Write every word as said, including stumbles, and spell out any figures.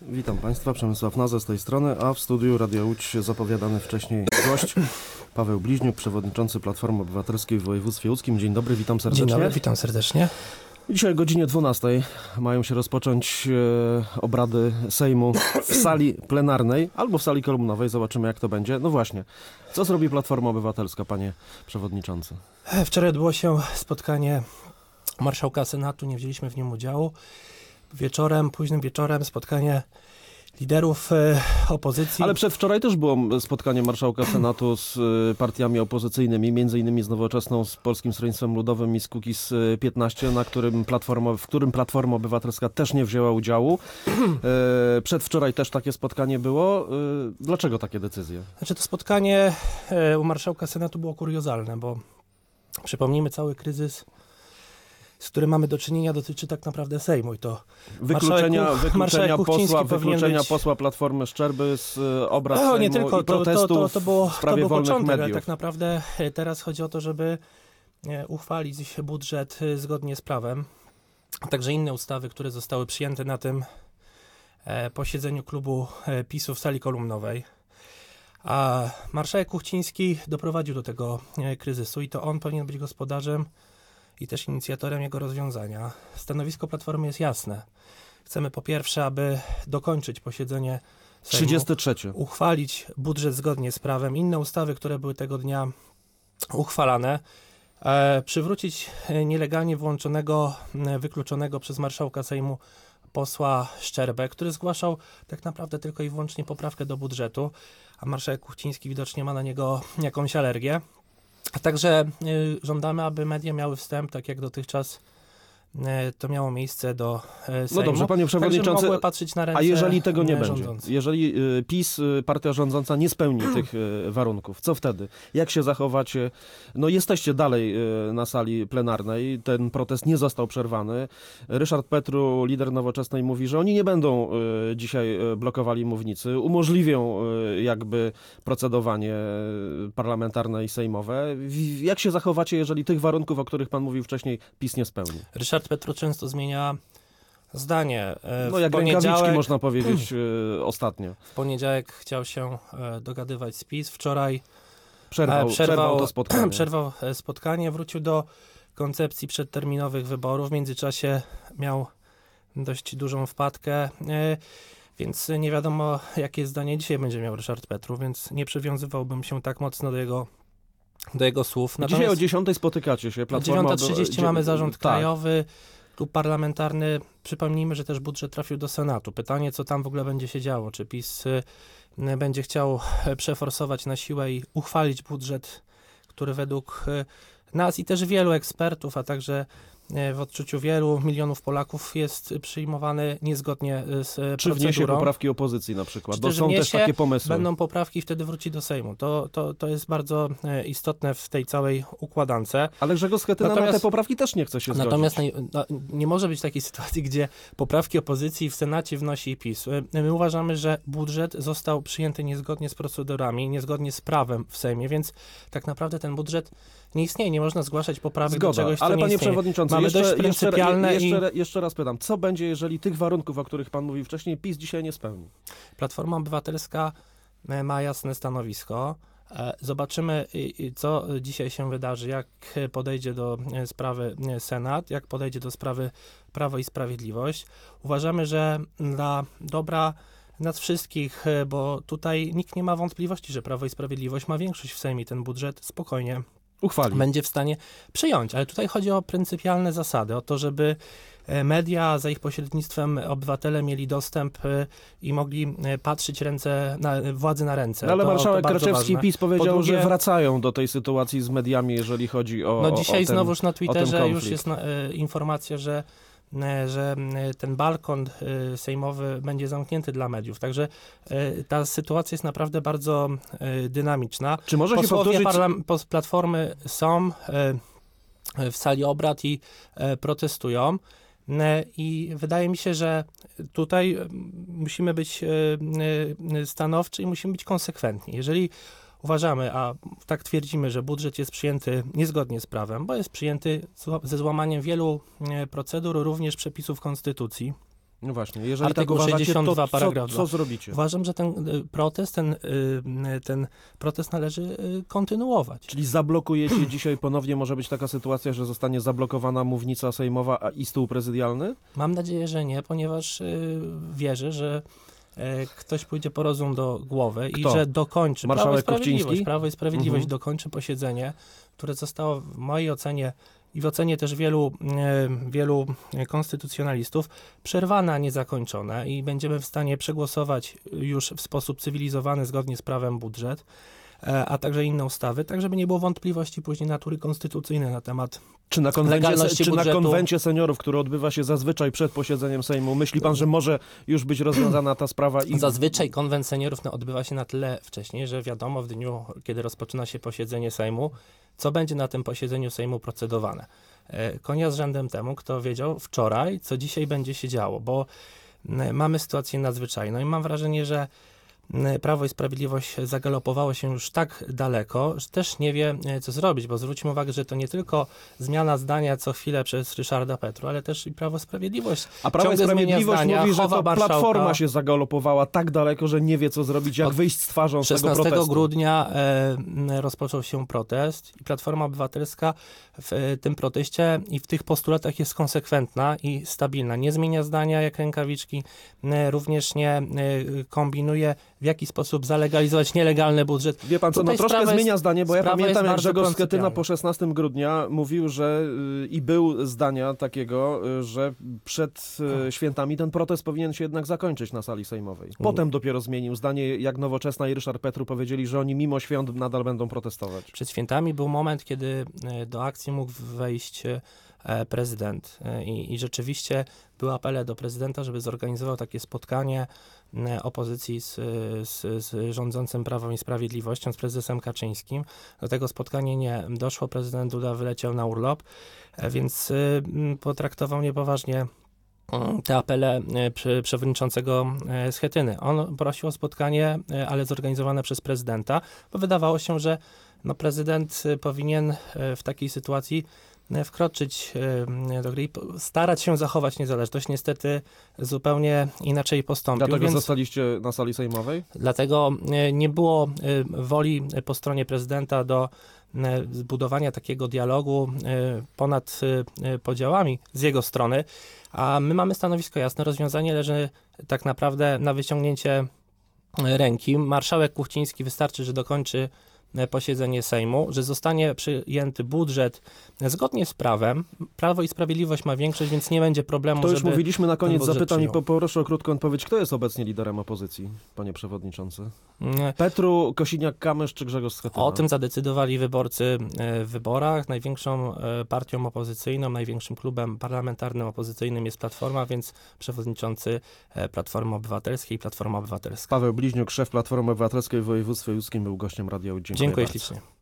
Witam Państwa, Przemysław Naza z tej strony, a w studiu Radia Łódź zapowiadany wcześniej gość Paweł Bliźniuk, przewodniczący Platformy Obywatelskiej w województwie łódzkim. Dzień dobry, witam serdecznie. Dzień dobry, witam serdecznie. Dzisiaj o godzinie dwunastej mają się rozpocząć e, obrady Sejmu w sali plenarnej albo w sali kolumnowej. Zobaczymy, jak to będzie. No właśnie, co zrobi Platforma Obywatelska, panie przewodniczący? Wczoraj odbyło się spotkanie marszałka Senatu, nie wzięliśmy w nim udziału. Wieczorem, późnym wieczorem spotkanie liderów e, opozycji. Ale przedwczoraj też było spotkanie marszałka Senatu z e, partiami opozycyjnymi, między innymi z Nowoczesną, z Polskim Stronnictwem Ludowym i z Kukiz piętnaście, na którym Platforma, w którym Platforma Obywatelska też nie wzięła udziału. E, przedwczoraj też takie spotkanie było. E, dlaczego takie decyzje? Znaczy to spotkanie e, u marszałka Senatu było kuriozalne, bo przypomnijmy, cały kryzys, z którym mamy do czynienia, dotyczy tak naprawdę Sejmu i to Wykluczenia, marszałek, wykluczenia, marszałek posła, wykluczenia być... posła Platformy Szczerby z obrad o, Sejmu nie tylko, i protestów to, to, to, to było, w sprawie to był wolnych początek, mediów. ale tak naprawdę teraz chodzi o to, żeby uchwalić budżet zgodnie z prawem, a także inne ustawy, które zostały przyjęte na tym posiedzeniu klubu PiSu w sali kolumnowej. A marszałek Kuchciński doprowadził do tego kryzysu i to on powinien być gospodarzem i też inicjatorem jego rozwiązania. Stanowisko Platformy jest jasne. Chcemy po pierwsze, aby dokończyć posiedzenie Sejmu, trzydzieste trzecie. uchwalić budżet zgodnie z prawem, inne ustawy, które były tego dnia uchwalane, e, przywrócić nielegalnie włączonego, wykluczonego przez marszałka Sejmu posła Szczerbę, który zgłaszał tak naprawdę tylko i wyłącznie poprawkę do budżetu, a marszałek Kuchciński widocznie ma na niego jakąś alergię. A także y, żądamy, aby media miały wstęp, tak jak dotychczas y, to miało miejsce do y, Sejmu. No dobrze, panie przewodniczący, tak, mogły patrzeć na ręce, a jeżeli tego nie y, będzie, rządzących. jeżeli y, PiS, y, partia rządząca nie spełni tych y, warunków, co wtedy? Jak się zachowacie? No jesteście dalej y, na sali plenarnej, ten protest nie został przerwany. Ryszard Petru, lider Nowoczesnej, mówi, że oni nie będą y, dzisiaj y, blokowali mównicy, umożliwią y, jakby procedowanie y, parlamentarne i sejmowe. W, jak się zachowacie, jeżeli tych warunków, o których pan mówił wcześniej, PiS nie spełni? Ryszard Petru często zmienia zdanie. W no jak rękawiczki, można powiedzieć, y, ostatnio. W poniedziałek chciał się e, dogadywać z PiS, wczoraj Przerwał, e, przerwał, przerwał to spotkanie. przerwał spotkanie, wrócił do koncepcji przedterminowych wyborów. W międzyczasie miał dość dużą wpadkę, e, więc nie wiadomo, jakie zdanie dzisiaj będzie miał Ryszard Petru, więc nie przywiązywałbym się tak mocno do jego do jego słów. Natomiast dzisiaj o dziesiątej spotykacie się. Platforma dziewiąta trzydzieści mamy zarząd tak. krajowy, klub parlamentarny. Przypomnijmy, że też budżet trafił do Senatu. Pytanie, co tam w ogóle będzie się działo. Czy PiS y, będzie chciał przeforsować na siłę i uchwalić budżet, który według y, nas i też wielu ekspertów, a także w odczuciu wielu milionów Polaków jest przyjmowany niezgodnie z procedurą. Czy wniesie poprawki opozycji na przykład? Bo też są też takie pomysły. Będą poprawki, wtedy wróci do Sejmu. To, to, to jest bardzo istotne w tej całej układance. Ale Grzegorz Schetyna na te poprawki też nie chce się zgodzić. Natomiast nie, no, nie może być takiej sytuacji, gdzie poprawki opozycji w Senacie wnosi PiS. My uważamy, że budżet został przyjęty niezgodnie z procedurami, niezgodnie z prawem w Sejmie, więc tak naprawdę ten budżet nie istnieje. Nie można zgłaszać poprawek Zgoda, do czegoś, co ale nie panie istnieje. przewodniczący, Mamy jeszcze, dość pryncypialne jeszcze, jeszcze, i... jeszcze raz pytam, co będzie, jeżeli tych warunków, o których pan mówił wcześniej, PiS dzisiaj nie spełni? Platforma Obywatelska ma jasne stanowisko. Zobaczymy, co dzisiaj się wydarzy, jak podejdzie do sprawy Senat, jak podejdzie do sprawy Prawo i Sprawiedliwość. Uważamy, że dla dobra nas wszystkich, bo tutaj nikt nie ma wątpliwości, że Prawo i Sprawiedliwość ma większość w Sejmie, ten budżet spokojnie uchwali. Będzie w stanie przyjąć, ale tutaj chodzi o pryncypialne zasady, o to, żeby media, za ich pośrednictwem obywatele mieli dostęp i mogli patrzeć ręce na, władzy na ręce. No ale to, marszałek to Kraczewski ważne. PiS powiedział, drugie, że wracają do tej sytuacji z mediami, jeżeli chodzi o No dzisiaj o ten, znowuż na Twitterze już jest na, e, informacja, że że ten balkon sejmowy będzie zamknięty dla mediów. Także ta sytuacja jest naprawdę bardzo dynamiczna. Czy może Posłowie się powtórzyć... parla- Platformy są w sali obrad i protestują. I wydaje mi się, że tutaj musimy być stanowczy i musimy być konsekwentni. Jeżeli uważamy, a tak twierdzimy, że budżet jest przyjęty niezgodnie z prawem, bo jest przyjęty ze złamaniem wielu procedur, również przepisów konstytucji, No właśnie, jeżeli tak Artykuł uważacie, to sześćdziesiąt dwa co, paragraf co dwa. zrobicie? Uważam, że ten y, protest, ten, y, ten protest należy y, kontynuować. Czyli zablokujecie dzisiaj ponownie, może być taka sytuacja, że zostanie zablokowana mównica sejmowa a i stół prezydialny? Mam nadzieję, że nie, ponieważ y, wierzę, że y, ktoś pójdzie po rozum do głowy Kto? i że dokończy. Marszałek Prawo i Sprawiedliwość, Kuchciński? Prawo i Sprawiedliwość Mhm. dokończy posiedzenie, które zostało w mojej ocenie i w ocenie też wielu, y, wielu konstytucjonalistów przerwane, a nie zakończone i będziemy w stanie przegłosować już w sposób cywilizowany, zgodnie z prawem budżet, a także inne ustawy, tak żeby nie było wątpliwości później natury konstytucyjnej na temat Czy na, konwencie, legalności czy na budżetu. konwencie seniorów, który odbywa się zazwyczaj przed posiedzeniem Sejmu, myśli pan, że może już być rozwiązana ta sprawa? I... Zazwyczaj konwent seniorów no, odbywa się na tyle wcześniej, że wiadomo w dniu, kiedy rozpoczyna się posiedzenie Sejmu, co będzie na tym posiedzeniu Sejmu procedowane. E, Konia z rzędem temu, kto wiedział wczoraj, co dzisiaj będzie się działo, bo m, mamy sytuację nadzwyczajną i mam wrażenie, że Prawo i Sprawiedliwość zagalopowało się już tak daleko, że też nie wie, co zrobić, bo zwróćmy uwagę, że to nie tylko zmiana zdania co chwilę przez Ryszarda Petru, ale też i Prawo i Sprawiedliwość. A Prawo i ciągle zmienia Sprawiedliwość zdania, mówi, że chowa to marszałka. Platforma się zagalopowała tak daleko, że nie wie, co zrobić, jak Od wyjść z twarzą z tego szesnastego protestu. grudnia e, rozpoczął się protest i Platforma Obywatelska w e, tym proteście i w tych postulatach jest konsekwentna i stabilna. Nie zmienia zdania jak rękawiczki, e, również nie e, kombinuje, w jaki sposób zalegalizować nielegalny budżet. Wie pan co, no Tutaj troszkę sprawa zmienia jest- zdanie, bo ja sprawa pamiętam, jest jak bardzo Grzegorz Schetyna pryncypialna. po szesnastego grudnia mówił, że y, i był zdania takiego, y, że przed y, świętami ten protest powinien się jednak zakończyć na sali sejmowej. Potem dopiero zmienił zdanie, jak Nowoczesna i Ryszard Petru powiedzieli, że oni mimo świąt nadal będą protestować. Przed świętami był moment, kiedy e, do akcji mógł wejść e, prezydent E, i, i rzeczywiście były apele do prezydenta, żeby zorganizował takie spotkanie e, opozycji z, z, z rządzącym Prawem i Sprawiedliwością, z prezesem Kaczyńskim. Do tego spotkania nie doszło, prezydent Duda wyleciał na urlop, e, więc e, m, potraktował niepoważnie mm, te apele e, przy- przewodniczącego e, Schetyny. On prosił o spotkanie, e, ale zorganizowane przez prezydenta, bo wydawało się, że no, prezydent e, powinien e, w takiej sytuacji e, wkroczyć e, do gry i po- starać się zachować niezależność. Niestety zupełnie inaczej postąpił, Dlatego więc zostaliście na sali sejmowej? dlatego e, nie było e, woli e, po stronie prezydenta do e, zbudowania takiego dialogu e, ponad e, podziałami z jego strony, a my mamy stanowisko jasne. Rozwiązanie leży tak naprawdę na wyciągnięcie e, ręki. Marszałek Kuchciński wystarczy, że dokończy e, posiedzenie Sejmu, że zostanie przyjęty budżet e, zgodnie z prawem. Prawo i Sprawiedliwość ma większość, więc nie będzie problemu, To już żeby... mówiliśmy na koniec, budżet zapytam i przyjął. poproszę o krótką odpowiedź. Kto jest obecnie liderem opozycji, panie przewodniczący? Mm, Petru, Kosiniak-Kamysz czy Grzegorz Schetyna? O tym zadecydowali wyborcy e, w wyborach. Największą e, partią opozycyjną, największym klubem parlamentarnym opozycyjnym jest Platforma, więc przewodniczący e, Platformy Obywatelskiej i Platforma Obywatelska. Paweł Bliźniuk, szef Platformy Obywatelskiej w województwie łódzkim, był gościem Radia Łódź. Dziękuję Dziękuję bardzo. ślicznie.